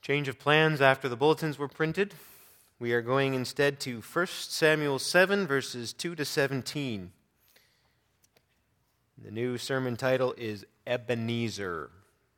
Change of plans after the bulletins were printed. We are going instead to 1 Samuel 7, verses 2 to 17. The new sermon title is Ebenezer.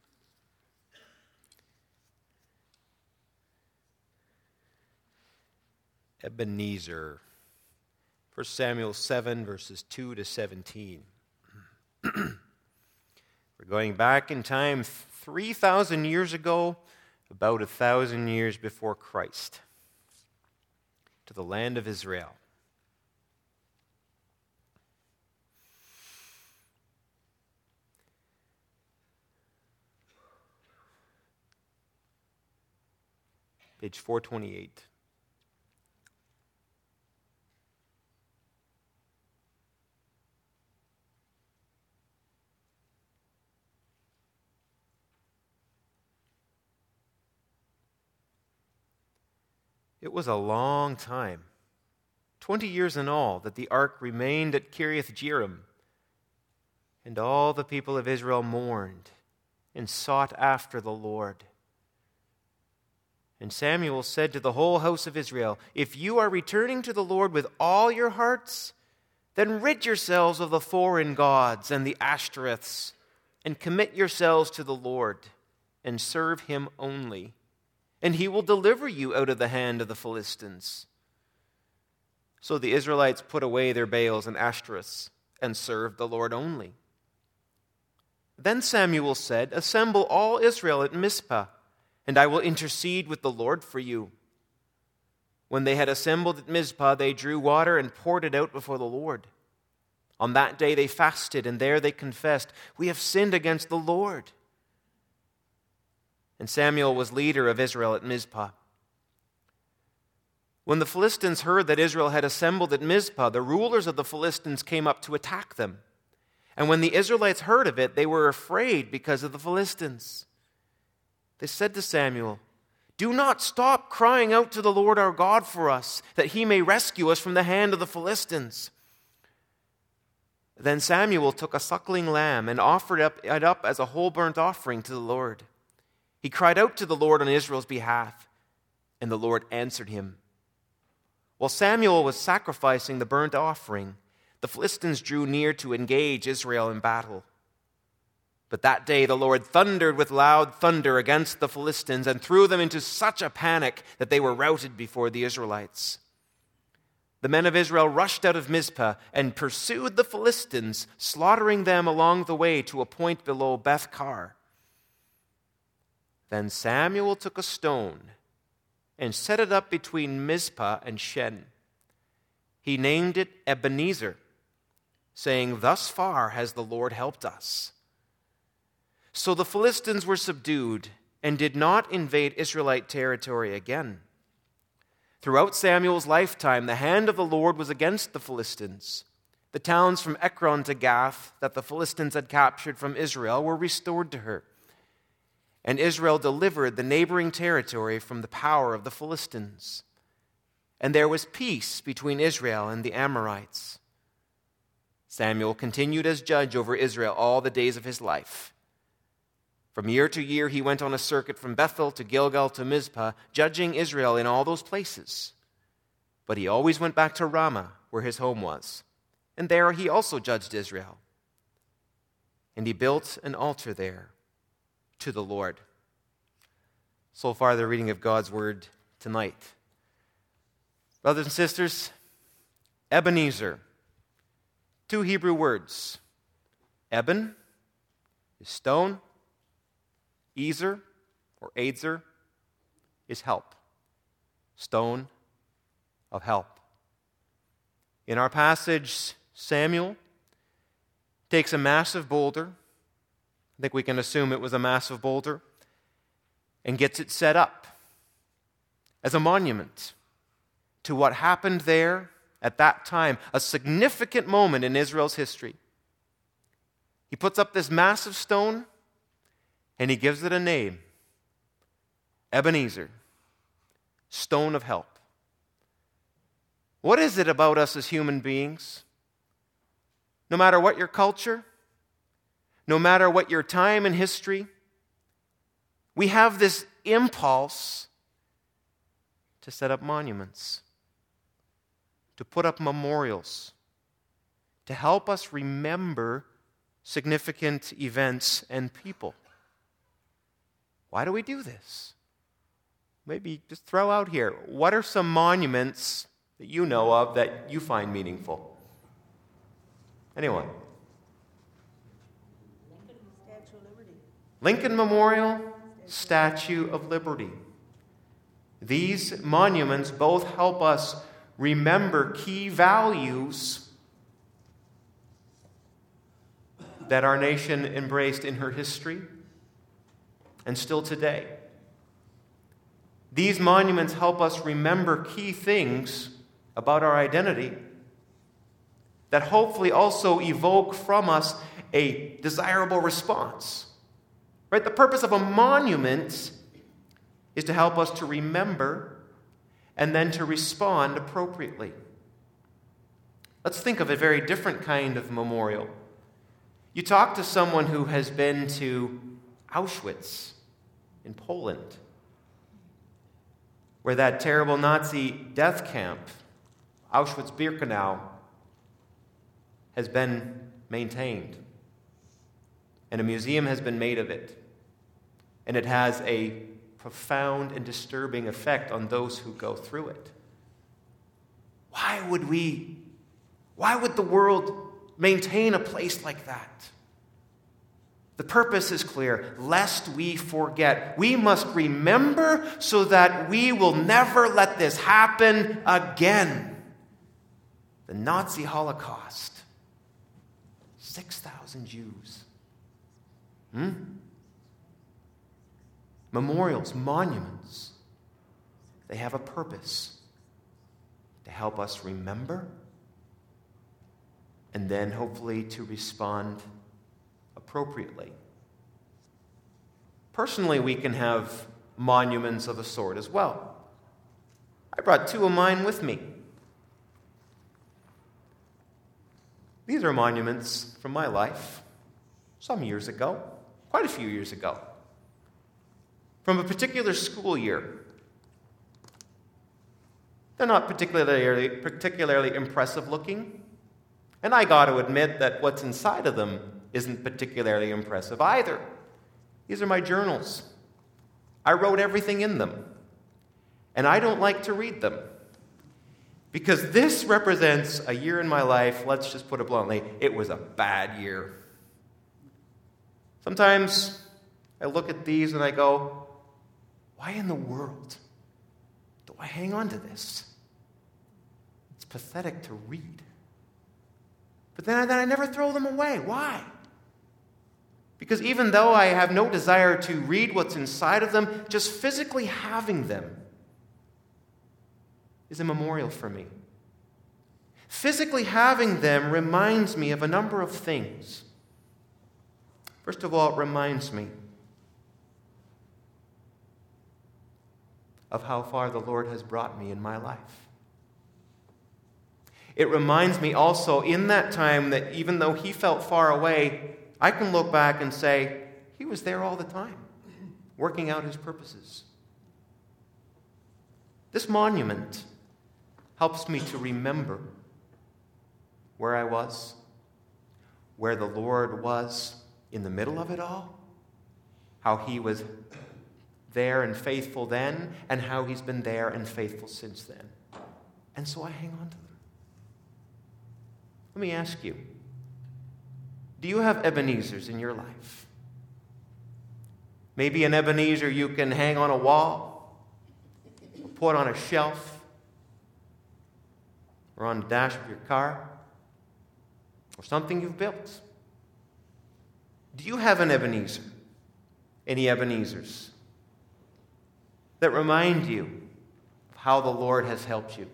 Ebenezer. 1 Samuel 7, verses 2 to 17. We're going back in time 3,000 years ago, about 1,000 years before Christ, to the land of Israel. Page 428. It was a long time, 20 years in all, that the ark remained at Kiriath Jearim, and all the people of Israel mourned and sought after the Lord. And Samuel said to the whole house of Israel, "If you are returning to the Lord with all your hearts, then rid yourselves of the foreign gods and the Ashtoreths, and commit yourselves to the Lord, and serve him only. And he will deliver you out of the hand of the Philistines." So the Israelites put away their Baals and Ashtoreths and served the Lord only. Then Samuel said, "Assemble all Israel at Mizpah, and I will intercede with the Lord for you." When they had assembled at Mizpah, they drew water and poured it out before the Lord. On that day they fasted, and there they confessed, "We have sinned against the Lord." And Samuel was leader of Israel at Mizpah. When the Philistines heard that Israel had assembled at Mizpah, the rulers of the Philistines came up to attack them. And when the Israelites heard of it, they were afraid because of the Philistines. They said to Samuel, "Do not stop crying out to the Lord our God for us, that he may rescue us from the hand of the Philistines." Then Samuel took a suckling lamb and offered it up as a whole burnt offering to the Lord. He cried out to the Lord on Israel's behalf, and the Lord answered him. While Samuel was sacrificing the burnt offering, the Philistines drew near to engage Israel in battle. But that day the Lord thundered with loud thunder against the Philistines and threw them into such a panic that they were routed before the Israelites. The men of Israel rushed out of Mizpah and pursued the Philistines, slaughtering them along the way to a point below Beth-kar. Then Samuel took a stone and set it up between Mizpah and Shen. He named it Ebenezer, saying, "Thus far has the Lord helped us." So the Philistines were subdued and did not invade Israelite territory again. Throughout Samuel's lifetime, the hand of the Lord was against the Philistines. The towns from Ekron to Gath that the Philistines had captured from Israel were restored to her. And Israel delivered the neighboring territory from the power of the Philistines. And there was peace between Israel and the Amorites. Samuel continued as judge over Israel all the days of his life. From year to year he went on a circuit from Bethel to Gilgal to Mizpah, judging Israel in all those places. But he always went back to Ramah, where his home was. And there he also judged Israel. And he built an altar there to the Lord. So far, the reading of God's word tonight. Brothers and sisters, Ebenezer, two Hebrew words. Eben is stone, Ezer or Azer is help, stone of help. In our passage, Samuel takes a massive boulder, I think we can assume it was a massive boulder, and gets it set up as a monument to what happened there at that time, a significant moment in Israel's history. He puts up this massive stone and he gives it a name, Ebenezer, stone of help. What is it about us as human beings? No matter what your culture, no matter what your time in history, we have this impulse to set up monuments, to put up memorials, to help us remember significant events and people. Why do we do this? Maybe just throw out here, what are some monuments that you know of that you find meaningful? Anyone? Statue of Liberty. Lincoln Memorial, Statue of Liberty. These monuments both help us remember key values that our nation embraced in her history and still today. These monuments help us remember key things about our identity that hopefully also evoke from us a desirable response. Right? The purpose of a monument is to help us to remember and then to respond appropriately. Let's think of a very different kind of memorial. You talk to someone who has been to Auschwitz in Poland, where that terrible Nazi death camp, Auschwitz-Birkenau, has been maintained. And a museum has been made of it. And it has a profound and disturbing effect on those who go through it. Why would the world maintain a place like that? The purpose is clear, lest we forget. We must remember so that we will never let this happen again. The Nazi Holocaust. 6,000 Jews. Memorials, monuments, they have a purpose to help us remember and then hopefully to respond appropriately. Personally, we can have monuments of a sort as well. I brought two of mine with me. These are monuments from my life some years ago, quite a few years ago, from a particular school year. They're not particularly impressive looking, and I got to admit that what's inside of them isn't particularly impressive either. These are my journals. I wrote everything in them, and I don't like to read them, because this represents a year in my life, let's just put it bluntly, it was a bad year. Sometimes I look at these and I go, why in the world do I hang on to this? It's pathetic to read. But then I never throw them away. Why? Because even though I have no desire to read what's inside of them, just physically having them is a memorial for me. Physically having them reminds me of a number of things. First of all, it reminds me of how far the Lord has brought me in my life. It reminds me also in that time that even though He felt far away, I can look back and say, He was there all the time, working out His purposes. This monument helps me to remember where I was, where the Lord was in the middle of it all, how He was there and faithful then, and how He's been there and faithful since then. And so I hang on to them. Let me ask you, do you have Ebenezers in your life? Maybe an Ebenezer you can hang on a wall, or put on a shelf, or on the dash of your car, or something you've built. Do you have an Ebenezer? Any Ebenezers that remind you of how the Lord has helped you?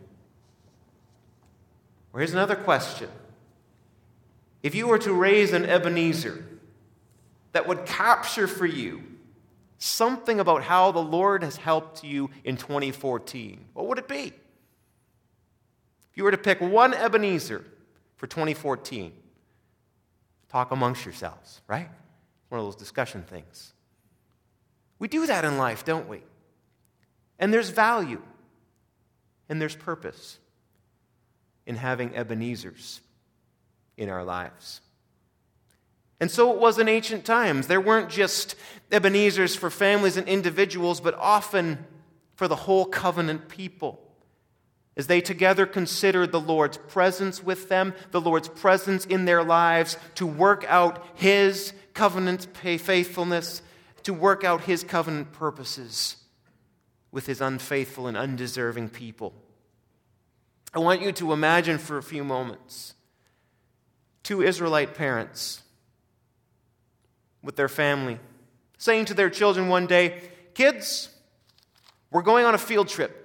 Or here's another question. If you were to raise an Ebenezer that would capture for you something about how the Lord has helped you in 2014, what would it be? If you were to pick one Ebenezer for 2014, talk amongst yourselves, right? One of those discussion things. We do that in life, don't we? And there's value and there's purpose in having Ebenezers in our lives. And so it was in ancient times. There weren't just Ebenezers for families and individuals, but often for the whole covenant people, as they together considered the Lord's presence with them, the Lord's presence in their lives to work out His covenant faithfulness, to work out His covenant purposes with His unfaithful and undeserving people. I want you to imagine for a few moments two Israelite parents with their family saying to their children one day, "Kids, we're going on a field trip.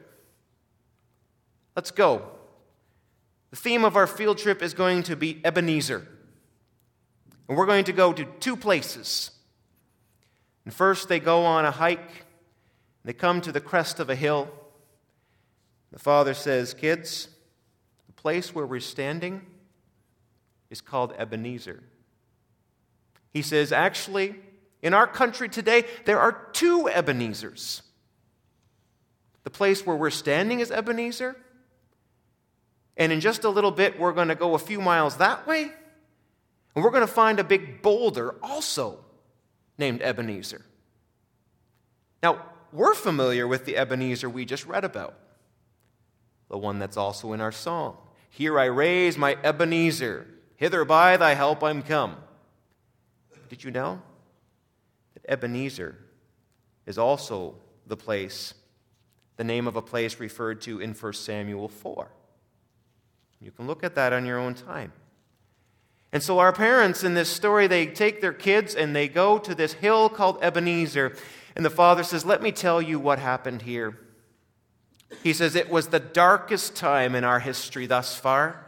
Let's go. The theme of our field trip is going to be Ebenezer. And we're going to go to two places. And first they go on a hike. They come to the crest of a hill. The father says, "Kids, the place where we're standing is called Ebenezer." He says, "Actually, in our country today, there are two Ebenezers. The place where we're standing is Ebenezer, and in just a little bit, we're going to go a few miles that way, and we're going to find a big boulder also named Ebenezer." Now, we're familiar with the Ebenezer we just read about, the one that's also in our song. "Here I raise my Ebenezer, hither by thy help I'm come." Did you know that Ebenezer is also the name of a place referred to in 1 Samuel 4? You can look at that on your own time. And so our parents in this story, they take their kids and they go to this hill called Ebenezer. And the father says, "Let me tell you what happened here." He says, "It was the darkest time in our history thus far."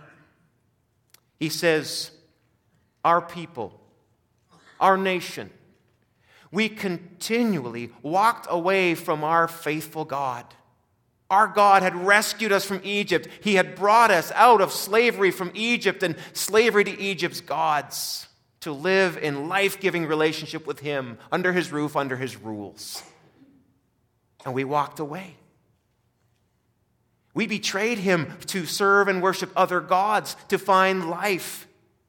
He says, "Our people, our nation, we continually walked away from our faithful God. Our God had rescued us from Egypt. He had brought us out of slavery from Egypt and slavery to Egypt's gods to live in life-giving relationship with Him, under His roof, under His rules. And we walked away. We betrayed Him to serve and worship other gods, to find life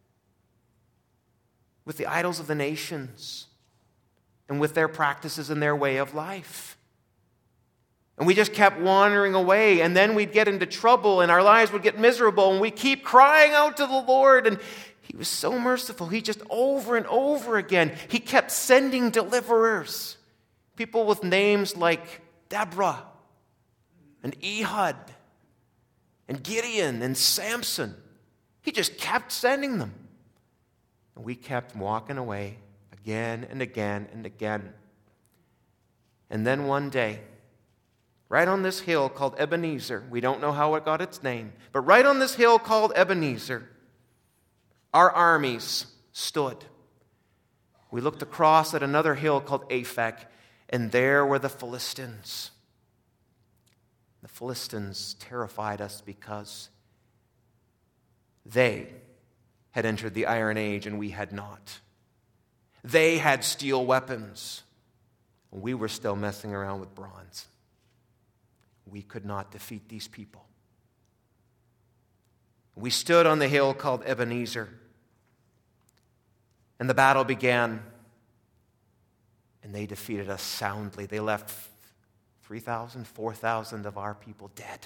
with the idols of the nations and with their practices and their way of life. And we just kept wandering away, and then we'd get into trouble, and our lives would get miserable, and we keep crying out to the Lord, and He was so merciful. He just over and over again, He kept sending deliverers, people with names like Deborah and Ehud and Gideon and Samson. He just kept sending them. And we kept walking away again and again and again. And then one day, right on this hill called Ebenezer, we don't know how it got its name, but right on this hill called Ebenezer, our armies stood. We looked across at another hill called Aphek, and there were the Philistines. The Philistines terrified us because they had entered the Iron Age and we had not. They had steel weapons, and we were still messing around with bronze. We could not defeat these people. We stood on the hill called Ebenezer, and the battle began, and they defeated us soundly. They left 3,000, 4,000 of our people dead.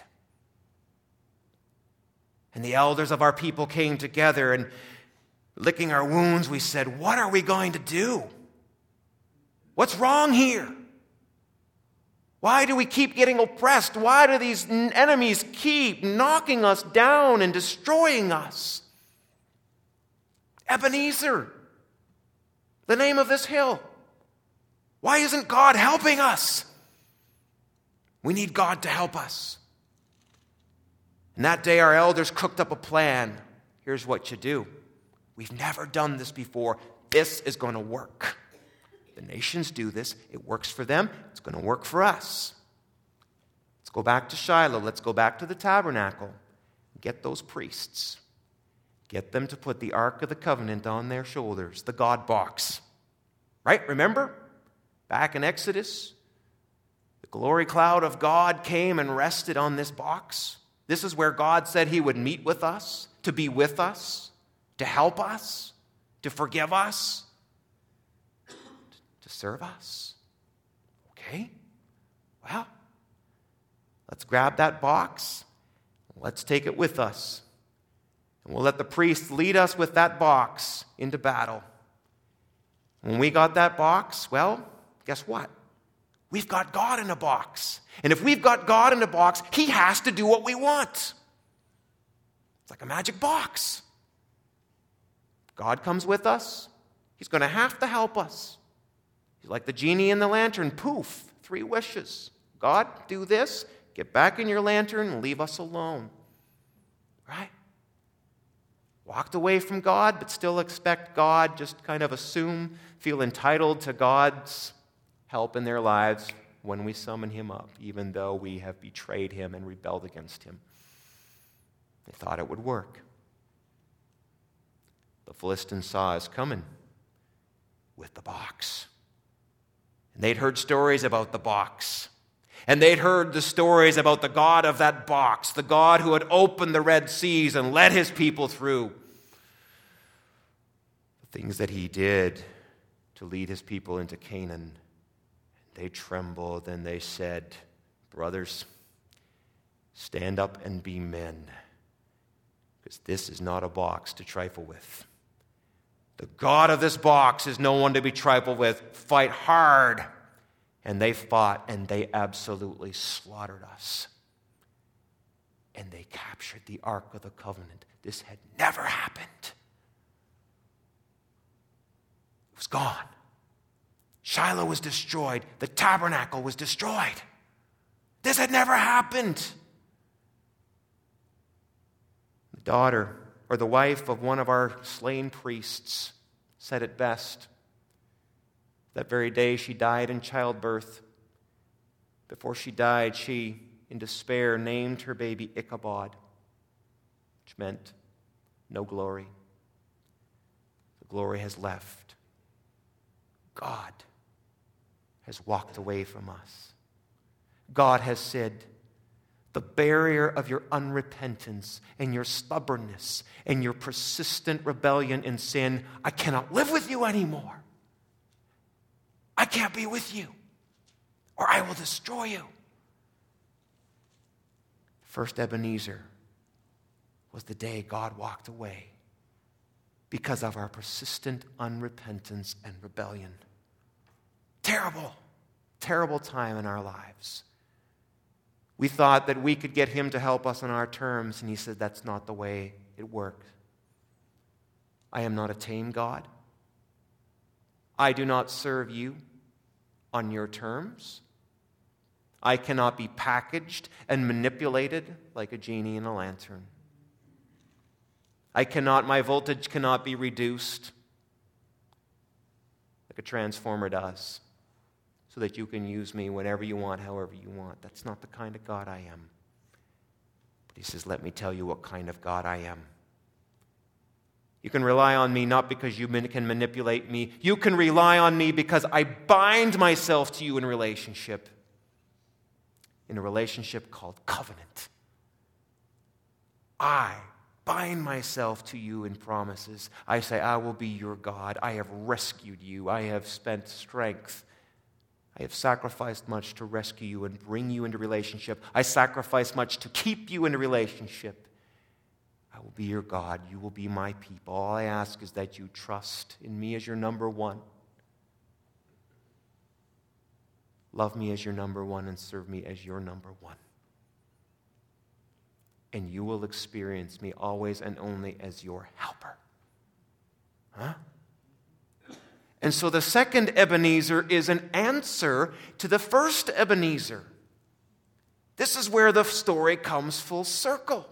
And the elders of our people came together, and licking our wounds, we said, "What are we going to do? What's wrong here? Why do we keep getting oppressed? Why do these enemies keep knocking us down and destroying us?" Ebenezer, the name of this hill. Why isn't God helping us? We need God to help us. And that day our elders cooked up a plan. Here's what you do. We've never done this before. This is going to work. The nations do this. It works for them. It's going to work for us. Let's go back to Shiloh. Let's go back to the tabernacle. Get those priests. Get them to put the Ark of the Covenant on their shoulders, the God box. Right? Remember? Back in Exodus, the glory cloud of God came and rested on this box. This is where God said he would meet with us, to be with us, to help us, to forgive us, to serve us. Okay? Well, let's grab that box. Let's take it with us. And we'll let the priest lead us with that box into battle. When we got that box, well, guess what? We've got God in a box. And if we've got God in a box, he has to do what we want. It's like a magic box. God comes with us. He's going to have to help us. He's like the genie in the lantern. Poof, 3 wishes. God, do this. Get back in your lantern and leave us alone. Right? Walked away from God, but still expect God, just kind of feel entitled to God's help in their lives when we summon him up, even though we have betrayed him and rebelled against him. They thought it would work. The Philistines saw us coming with the box. And they'd heard stories about the box. And they'd heard the stories about the God of that box, the God who had opened the Red Seas and led his people through. The things that he did to lead his people into Canaan. They trembled and they said, brothers, stand up and be men, because this is not a box to trifle with. The God of this box is no one to be trifled with. Fight hard. And they fought and they absolutely slaughtered us. And they captured the Ark of the Covenant. This had never happened. It was gone. Shiloh was destroyed. The tabernacle was destroyed. This had never happened. The daughter, or the wife of one of our slain priests, said it best. That very day she died in childbirth. Before she died, she, in despair, named her baby Ichabod, which meant no glory. The glory has left. God has walked away from us. God has said, the barrier of your unrepentance and your stubbornness and your persistent rebellion and sin, I cannot live with you anymore. I can't be with you, or I will destroy you. First Ebenezer was the day God walked away because of our persistent unrepentance and rebellion. Terrible, terrible time in our lives. We thought that we could get him to help us on our terms, and he said that's not the way it works. I am not a tame God. I do not serve you on your terms. I cannot be packaged and manipulated like a genie in a lantern. My voltage cannot be reduced like a transformer does, so that you can use me whenever you want, however you want. That's not the kind of God I am. But he says, let me tell you what kind of God I am. You can rely on me not because you can manipulate me. You can rely on me because I bind myself to you in a relationship called covenant. I bind myself to you in promises. I say, I will be your God. I have rescued you. I have spent strength. I have sacrificed much to rescue you and bring you into relationship. I sacrifice much to keep you in a relationship. I will be your God. You will be my people. All I ask is that you trust in me as your number one. Love me as your number one and serve me as your number one. And you will experience me always and only as your helper. Huh? And so the second Ebenezer is an answer to the first Ebenezer. This is where the story comes full circle.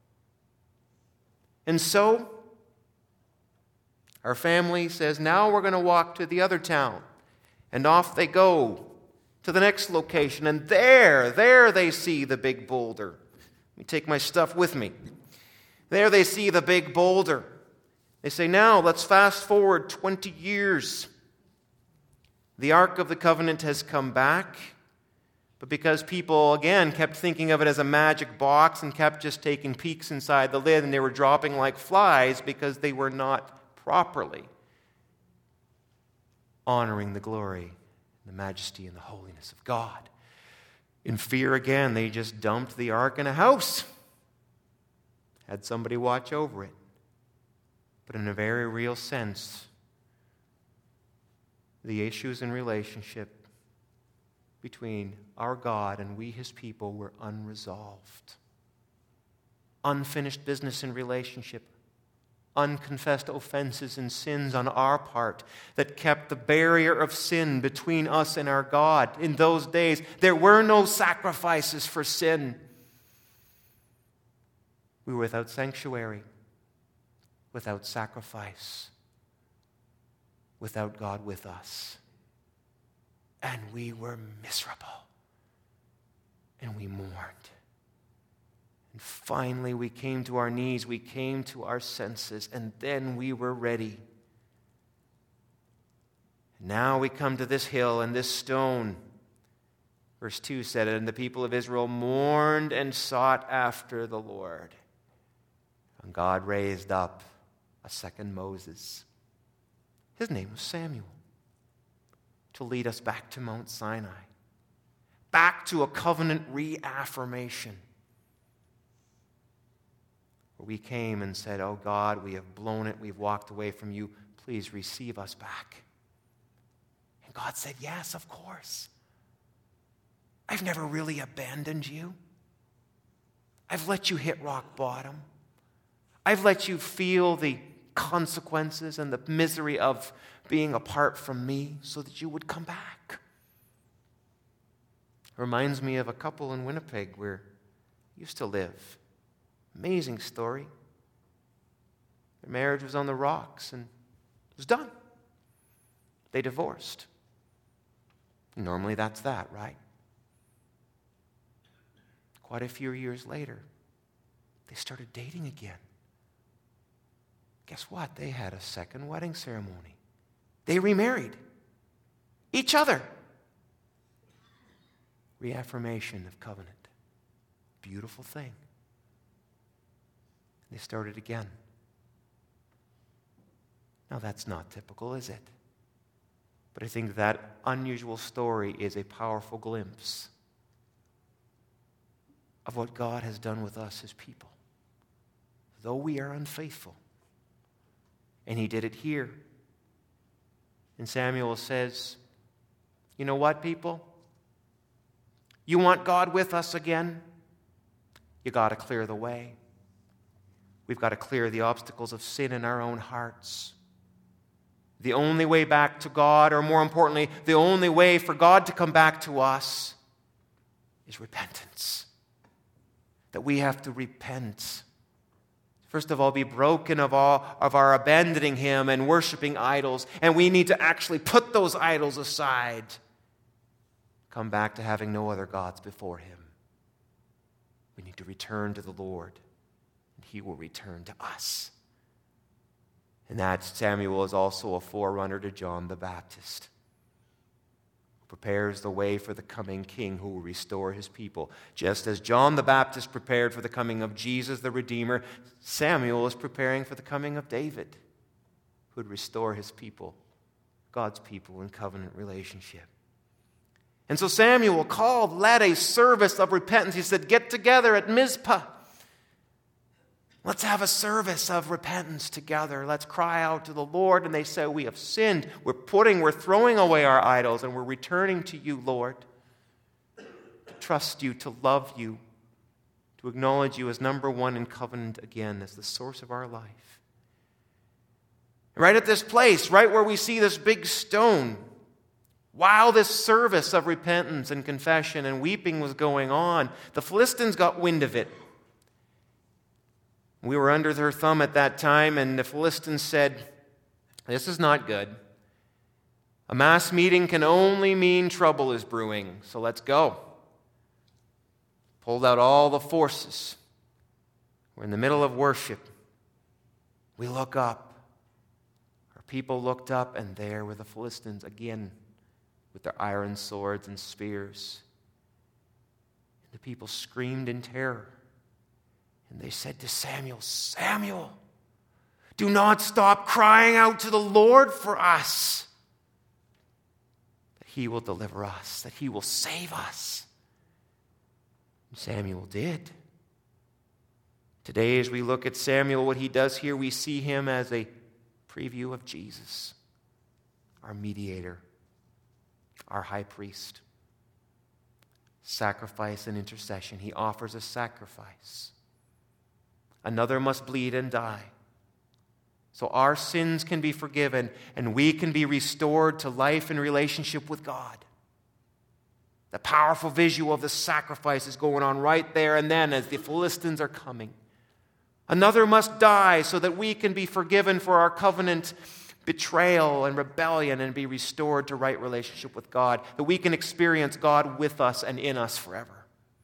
And so, our family says, now we're going to walk to the other town. And off they go to the next location. And there they see the big boulder. Let me take my stuff with me. There they see the big boulder. They say, now let's fast forward 20 years. The Ark of the Covenant has come back, but because people, again, kept thinking of it as a magic box and kept just taking peeks inside the lid, and they were dropping like flies because they were not properly honoring the glory, the majesty, and the holiness of God. In fear, again, they just dumped the ark in a house, had somebody watch over it. But in a very real sense, the issues in relationship between our God and we, His people, were unresolved. Unfinished business in relationship. Unconfessed offenses and sins on our part that kept the barrier of sin between us and our God. In those days, there were no sacrifices for sin. We were without sanctuary, without sacrifice, without God with us. And we were miserable. And we mourned. And finally, we came to our knees, we came to our senses, and then we were ready. Now we come to this hill and this stone. Verse 2 said it, and the people of Israel mourned and sought after the Lord. And God raised up a second Moses. His name was Samuel, to lead us back to Mount Sinai, back to a covenant reaffirmation. Where we came and said, oh God, we have blown it, we've walked away from you, please receive us back. And God said, yes, of course. I've never really abandoned you. I've let you hit rock bottom. I've let you feel the consequences and the misery of being apart from me so that you would come back. It reminds me of a couple in Winnipeg where I used to live. Amazing story. Their marriage was on the rocks and it was done. They divorced. Normally that's that, right? Quite a few years later, they started dating again. Guess what? They had a second wedding ceremony. They remarried each other. Reaffirmation of covenant. Beautiful thing. They started again. Now that's not typical, is it? But I think that unusual story is a powerful glimpse of what God has done with us as people. Though we are unfaithful. And He did it here. And Samuel says, you know what, people? You want God with us again? You got to clear the way. We've got to clear the obstacles of sin in our own hearts. The only way back to God, or more importantly, the only way for God to come back to us is repentance. That we have to repent. First of all, be broken of our abandoning Him and worshiping idols. And we need to actually put those idols aside. Come back to having no other gods before Him. We need to return to the Lord. And He will return to us. And that Samuel is also a forerunner to John the Baptist, who prepares the way for the coming King who will restore His people. Just as John the Baptist prepared for the coming of Jesus the Redeemer, Samuel is preparing for the coming of David, who would restore his people, God's people in covenant relationship. And so Samuel led a service of repentance. He said, get together at Mizpah. Let's have a service of repentance together. Let's cry out to the Lord. And they say, we have sinned. We're throwing away our idols, and we're returning to you, Lord, to trust you, to love you, to acknowledge you as number one in covenant again, as the source of our life. Right at this place, right where we see this big stone, while this service of repentance and confession and weeping was going on, the Philistines got wind of it. We were under their thumb at that time, and the Philistines said, this is not good. A mass meeting can only mean trouble is brewing, so let's go. Pulled out all the forces. We're in the middle of worship. We look up. Our people looked up, and there were the Philistines again, with their iron swords and spears. And the people screamed in terror. And they said to Samuel, Samuel, do not stop crying out to the Lord for us, that he will deliver us, that he will save us. And Samuel did. Today, as we look at Samuel, what he does here, we see him as a preview of Jesus, our mediator, our high priest. Sacrifice and intercession. He offers a sacrifice. Another must bleed and die, so our sins can be forgiven and we can be restored to life and relationship with God. The powerful visual of the sacrifice is going on right there and then as the Philistines are coming. Another must die so that we can be forgiven for our covenant betrayal and rebellion and be restored to right relationship with God, that we can experience God with us and in us forever.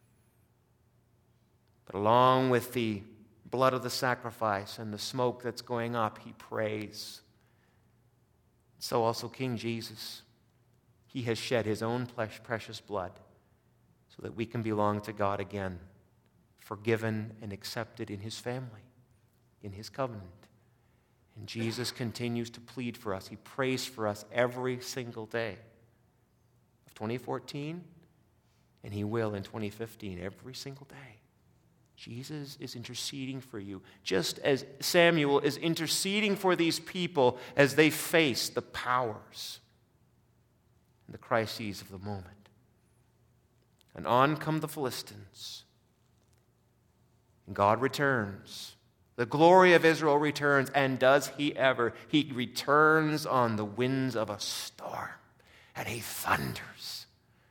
But along with the blood of the sacrifice and the smoke that's going up, he prays. So also King Jesus, he has shed his own precious blood so that we can belong to God again, forgiven and accepted in his family, in his covenant. And Jesus continues to plead for us. He prays for us every single day of 2014, and he will in 2015, every single day. Jesus is interceding for you, just as Samuel is interceding for these people as they face the powers and the crises of the moment. And on come the Philistines. And God returns. The glory of Israel returns, and does he ever? He returns on the winds of a storm, and he thunders,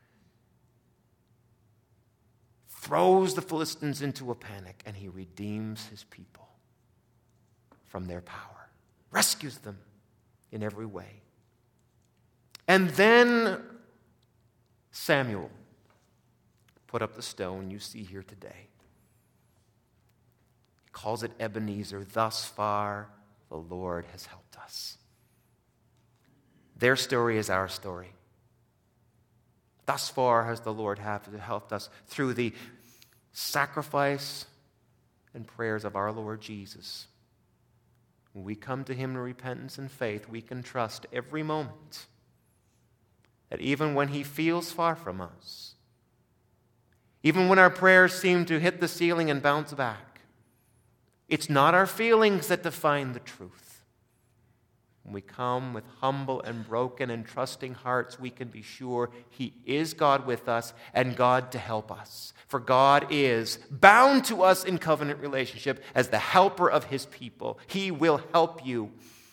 throws the Philistines into a panic, and he redeems his people from their power, rescues them in every way. And then Samuel put up the stone you see here today. Calls it Ebenezer. Thus far, the Lord has helped us. Their story is our story. Thus far has the Lord helped us through the sacrifice and prayers of our Lord Jesus. When we come to him in repentance and faith, we can trust every moment that even when he feels far from us, even when our prayers seem to hit the ceiling and bounce back, it's not our feelings that define the truth. When we come with humble and broken and trusting hearts, we can be sure he is God with us and God to help us. For God is bound to us in covenant relationship as the helper of his people. He will help you.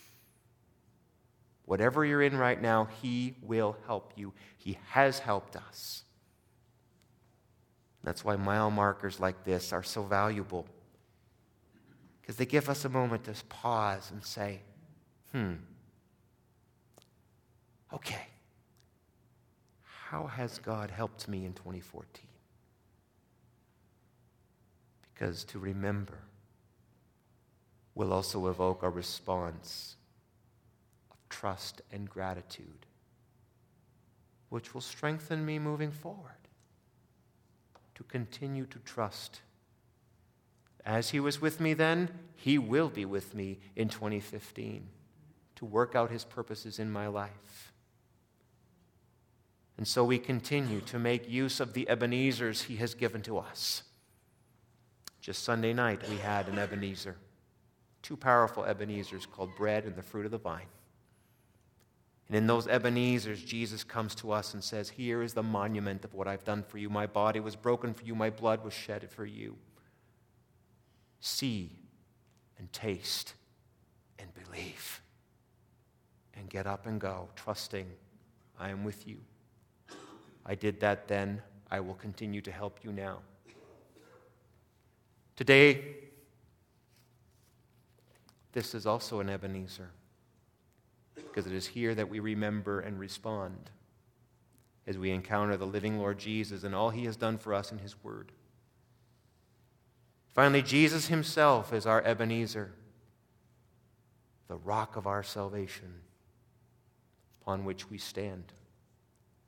Whatever you're in right now, he will help you. He has helped us. That's why mile markers like this are so valuable. Because they give us a moment to pause and say, okay, how has God helped me in 2014? Because to remember will also evoke a response of trust and gratitude, which will strengthen me moving forward to continue to trust. As he was with me then, he will be with me in 2015 to work out his purposes in my life. And so we continue to make use of the Ebenezers he has given to us. Just Sunday night, we had an Ebenezer. Two powerful Ebenezers called bread and the fruit of the vine. And in those Ebenezers, Jesus comes to us and says, here is the monument of what I've done for you. My body was broken for you. My blood was shed for you. See and taste and believe. And get up and go, trusting I am with you. I did that then. I will continue to help you now. Today, this is also an Ebenezer, because it is here that we remember and respond as we encounter the living Lord Jesus and all he has done for us in his word. Finally, Jesus himself is our Ebenezer, the rock of our salvation, upon which we stand.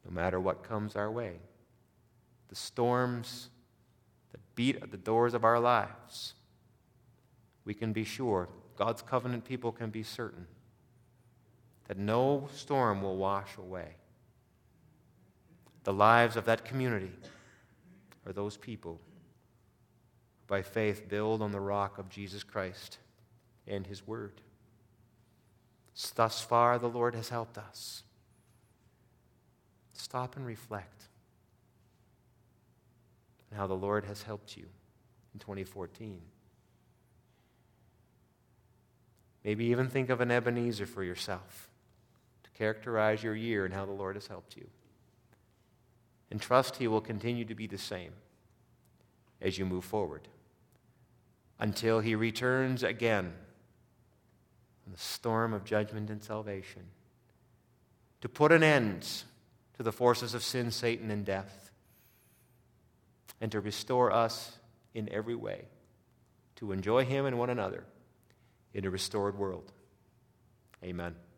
no matter what comes our way. The storms that beat at the doors of our lives, we can be sure, God's covenant people can be certain, that no storm will wash away the lives of that community or those people who by faith build on the rock of Jesus Christ and His Word. Thus far, the Lord has helped us. Stop and reflect on how the Lord has helped you in 2014. Maybe even think of an Ebenezer for yourself to characterize your year and how the Lord has helped you. And trust He will continue to be the same as you move forward until He returns again in the storm of judgment and salvation to put an end to the forces of sin, Satan, and death, and to restore us in every way to enjoy Him and one another in a restored world. Amen.